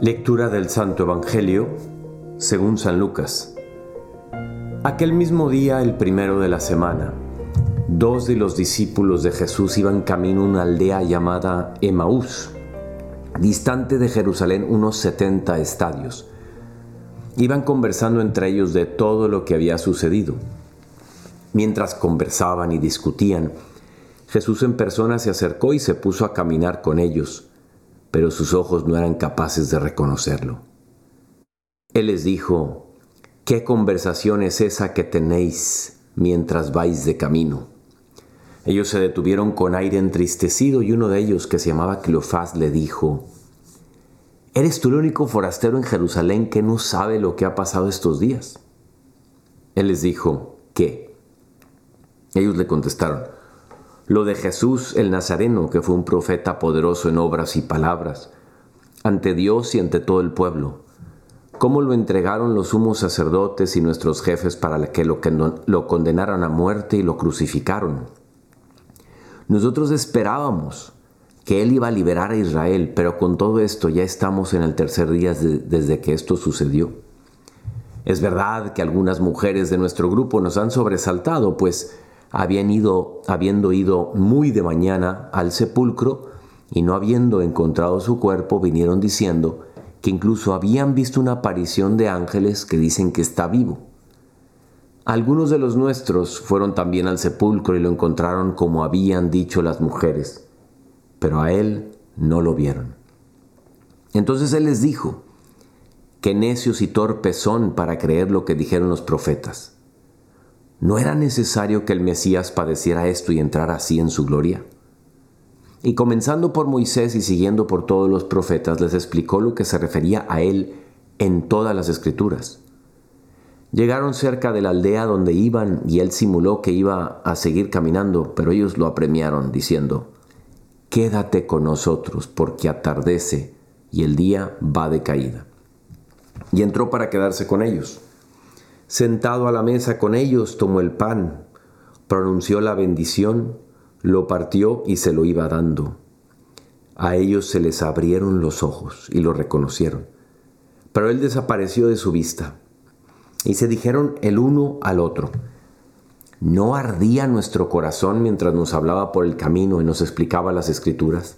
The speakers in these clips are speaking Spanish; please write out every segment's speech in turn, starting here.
Lectura del Santo Evangelio según San Lucas. Aquel mismo día, el primero de la semana, 2 de los discípulos de Jesús iban camino a una aldea llamada Emaús, distante de Jerusalén unos 70 estadios. Iban conversando entre ellos de todo lo que había sucedido. Mientras conversaban y discutían, Jesús en persona se acercó y se puso a caminar con ellos, pero sus ojos no eran capaces de reconocerlo. Él les dijo: ¿Qué conversación es esa que tenéis mientras vais de camino? Ellos se detuvieron con aire entristecido y uno de ellos, que se llamaba Cleofás, le dijo: ¿Eres tú el único forastero en Jerusalén que no sabe lo que ha pasado estos días? Él les dijo: ¿Qué? Ellos le contestaron: lo de Jesús el Nazareno, que fue un profeta poderoso en obras y palabras, ante Dios y ante todo el pueblo. Cómo lo entregaron los sumos sacerdotes y nuestros jefes para que lo condenaran a muerte y lo crucificaron. Nosotros esperábamos que Él iba a liberar a Israel, pero con todo esto ya estamos en el tercer día desde que esto sucedió. Es verdad que algunas mujeres de nuestro grupo nos han sobresaltado, pues habiendo ido muy de mañana al sepulcro y no habiendo encontrado su cuerpo, vinieron diciendo que incluso habían visto una aparición de ángeles que dicen que está vivo. Algunos de los nuestros fueron también al sepulcro y lo encontraron como habían dicho las mujeres, pero a él no lo vieron. Entonces él les dijo: qué necios y torpes son para creer lo que dijeron los profetas. ¿No era necesario que el Mesías padeciera esto y entrara así en su gloria? Y comenzando por Moisés y siguiendo por todos los profetas, les explicó lo que se refería a él en todas las Escrituras. Llegaron cerca de la aldea donde iban y él simuló que iba a seguir caminando, pero ellos lo apremiaron diciendo: quédate con nosotros porque atardece y el día va de caída. Y entró para quedarse con ellos. Sentado a la mesa con ellos, tomó el pan, pronunció la bendición, lo partió y se lo iba dando. A ellos se les abrieron los ojos y lo reconocieron, pero él desapareció de su vista. Y se dijeron el uno al otro: ¿no ardía nuestro corazón mientras nos hablaba por el camino y nos explicaba las Escrituras?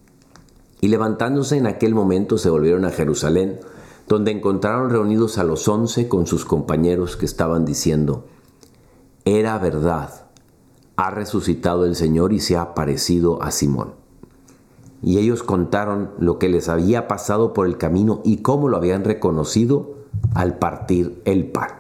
Y levantándose en aquel momento se volvieron a Jerusalén, donde encontraron reunidos a los 11 con sus compañeros, que estaban diciendo: era verdad, ha resucitado el Señor y se ha aparecido a Simón. Y ellos contaron lo que les había pasado por el camino y cómo lo habían reconocido al partir el pan.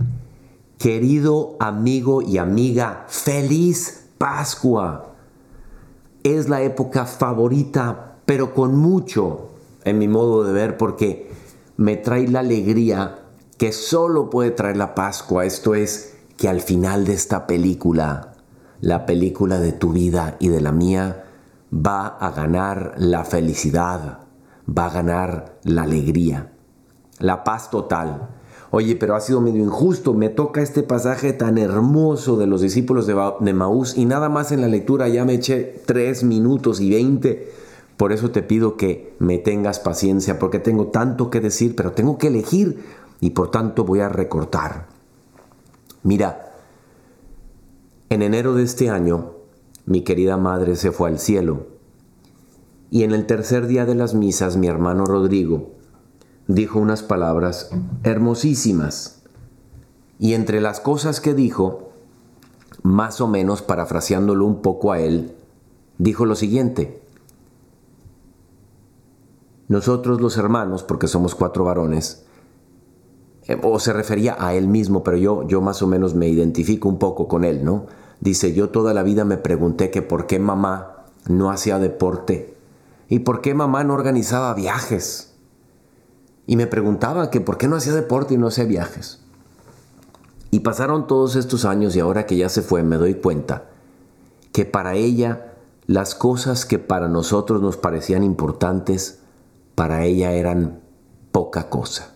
Querido amigo y amiga, ¡feliz Pascua! Es la época favorita, pero con mucho, en mi modo de ver, porque me trae la alegría que solo puede traer la Pascua. Esto es, que al final de esta película, la película de tu vida y de la mía, va a ganar la felicidad, va a ganar la alegría, la paz total. Oye, pero ha sido medio injusto, me toca este pasaje tan hermoso de los discípulos de Emaús y nada más en la lectura ya me eché 3 minutos y 20. Por eso te pido que me tengas paciencia, porque tengo tanto que decir, pero tengo que elegir y por tanto voy a recortar. Mira, en enero de este año, mi querida madre se fue al cielo y en el tercer día de las misas, mi hermano Rodrigo dijo unas palabras hermosísimas. Y entre las cosas que dijo, más o menos parafraseándolo un poco a él, dijo lo siguiente: nosotros los hermanos, porque somos 4 varones, o se refería a él mismo, pero yo más o menos me identifico un poco con él, ¿no? Dice: yo toda la vida me pregunté que por qué mamá no hacía deporte y por qué mamá no organizaba viajes. Y me preguntaba que por qué no hacía deporte y no hacía viajes. Y pasaron todos estos años y ahora que ya se fue me doy cuenta que para ella las cosas que para nosotros nos parecían importantes, para ella eran poca cosa.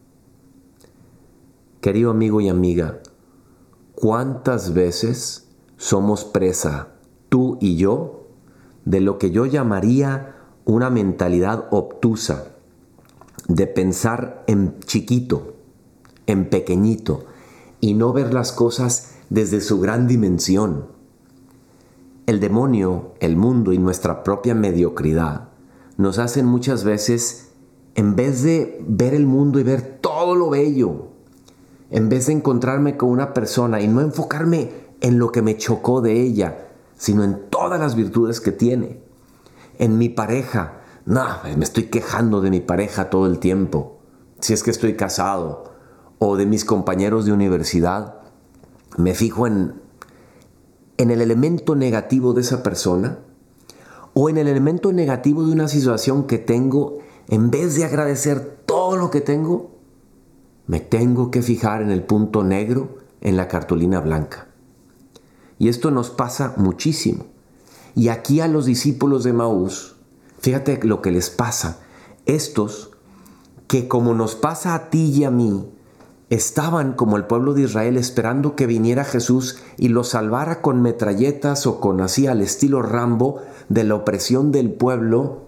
Querido amigo y amiga, ¿cuántas veces somos presa, tú y yo, de lo que yo llamaría una mentalidad obtusa, de pensar en chiquito, en pequeñito, y no ver las cosas desde su gran dimensión. El demonio, el mundo y nuestra propia mediocridad nos hacen muchas veces, en vez de ver el mundo y ver todo lo bello, en vez de encontrarme con una persona y no enfocarme en lo que me chocó de ella, sino en todas las virtudes que tiene. En mi pareja, no, me estoy quejando de mi pareja todo el tiempo, si es que estoy casado, o de mis compañeros de universidad. Me fijo en el elemento negativo de esa persona, o en el elemento negativo de una situación que tengo. En vez de agradecer todo lo que tengo, me tengo que fijar en el punto negro en la cartulina blanca. Y esto nos pasa muchísimo. Y aquí a los discípulos de Emaús, fíjate lo que les pasa. Estos, que como nos pasa a ti y a mí, estaban como el pueblo de Israel esperando que viniera Jesús y los salvara con metralletas o con así al estilo Rambo de la opresión del pueblo,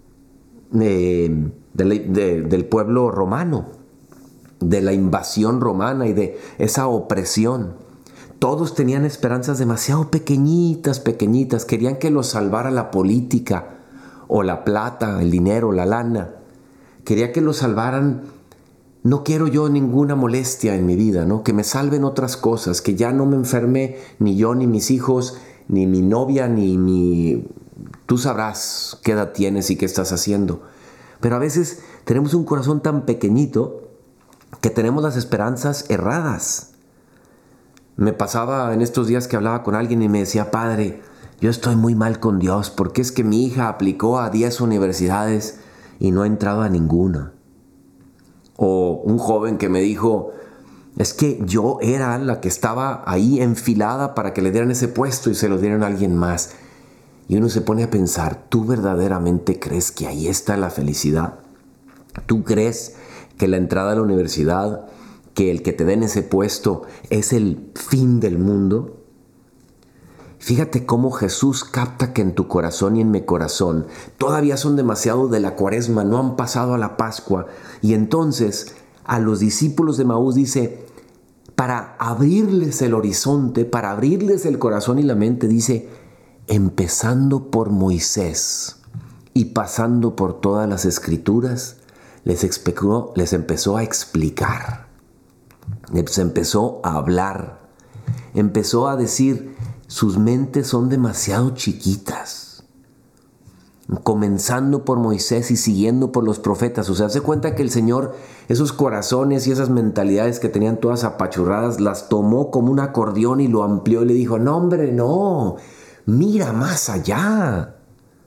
del pueblo romano, de la invasión romana y de esa opresión. Todos tenían esperanzas demasiado pequeñitas. Querían que los salvara la política o la plata, el dinero, la lana. Quería que los salvaran. No quiero yo ninguna molestia en mi vida, ¿no? Que me salven otras cosas, que ya no me enferme ni yo, ni mis hijos, ni mi novia, ni mi... Tú sabrás qué edad tienes y qué estás haciendo. Pero a veces tenemos un corazón tan pequeñito que tenemos las esperanzas erradas. Me pasaba en estos días que hablaba con alguien y me decía: padre, yo estoy muy mal con Dios porque es que mi hija aplicó a 10 universidades y no ha entrado a ninguna. O un joven que me dijo: es que yo era la que estaba ahí enfilada para que le dieran ese puesto y se lo dieran a alguien más. Y uno se pone a pensar: ¿tú verdaderamente crees que ahí está la felicidad? ¿Tú crees que la entrada a la universidad, que el que te den ese puesto es el fin del mundo? Fíjate cómo Jesús capta que en tu corazón y en mi corazón todavía son demasiado de la Cuaresma, no han pasado a la Pascua. Y entonces a los discípulos de Emaús dice, para abrirles el horizonte, para abrirles el corazón y la mente, dice: empezando por Moisés y pasando por todas las Escrituras, les empezó a explicar, les empezó a hablar, empezó a decir: sus mentes son demasiado chiquitas. Comenzando por Moisés y siguiendo por los profetas. O sea, se cuenta que el Señor, esos corazones y esas mentalidades que tenían todas apachurradas, las tomó como un acordeón y lo amplió y le dijo: no, hombre, no, mira más allá.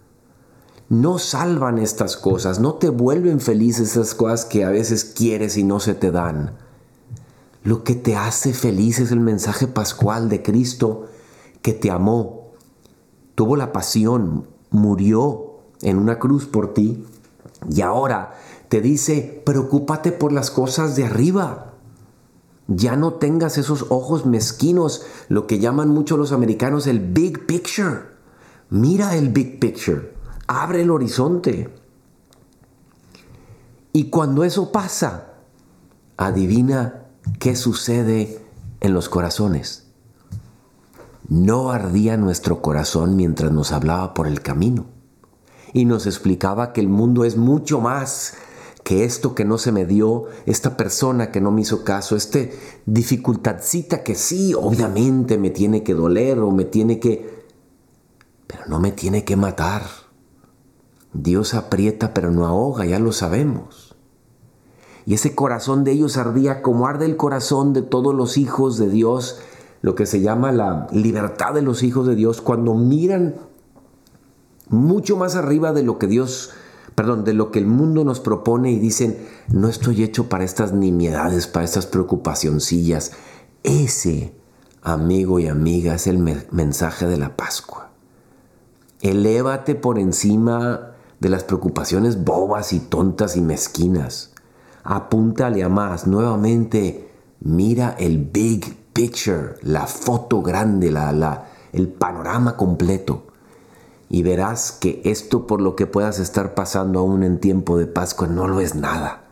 No salvan estas cosas, no te vuelven feliz esas cosas que a veces quieres y no se te dan. Lo que te hace feliz es el mensaje pascual de Cristo, que te amó, tuvo la pasión, murió en una cruz por ti, y ahora te dice: preocúpate por las cosas de arriba. Ya no tengas esos ojos mezquinos, lo que llaman mucho los americanos el big picture. Mira el big picture, abre el horizonte. Y cuando eso pasa, adivina qué sucede en los corazones. No ardía nuestro corazón mientras nos hablaba por el camino y nos explicaba que el mundo es mucho más que esto que no se me dio, esta persona que no me hizo caso, dificultadcita que sí, obviamente me tiene que doler o pero no me tiene que matar. Dios aprieta pero no ahoga, ya lo sabemos. Y ese corazón de ellos ardía como arde el corazón de todos los hijos de Dios, lo que se llama la libertad de los hijos de Dios, cuando miran mucho más arriba de lo que de lo que el mundo nos propone y dicen: no estoy hecho para estas nimiedades, para estas preocupacioncillas. Ese, amigo y amiga, es el mensaje de la Pascua. Elévate por encima de las preocupaciones bobas y tontas y mezquinas. Apúntale a más. Nuevamente, mira el big picture, la foto grande, el panorama completo. Y verás que esto, por lo que puedas estar pasando aún en tiempo de Pascua, no lo es nada.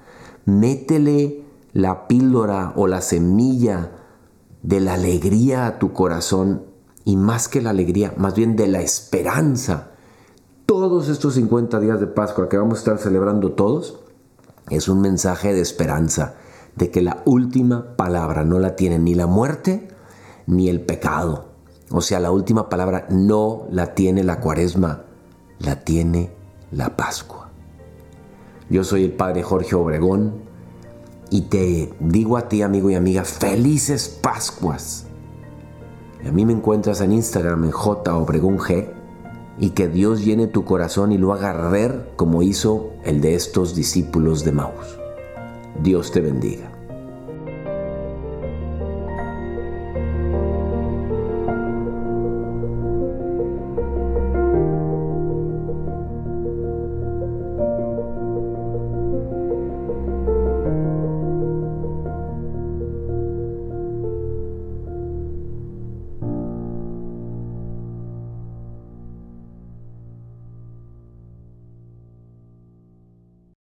Métele la píldora o la semilla de la alegría a tu corazón, y más que la alegría, más bien de la esperanza. Todos estos 50 días de Pascua que vamos a estar celebrando todos, es un mensaje de esperanza, de que la última palabra no la tiene ni la muerte ni el pecado. O sea, la última palabra no la tiene la Cuaresma, la tiene la Pascua. Yo soy el Padre Jorge Obregón y te digo a ti, amigo y amiga, felices Pascuas. A mí me encuentras en Instagram en JObregónG, y que Dios llene tu corazón y lo haga arder como hizo el de estos discípulos de Maús. Dios te bendiga.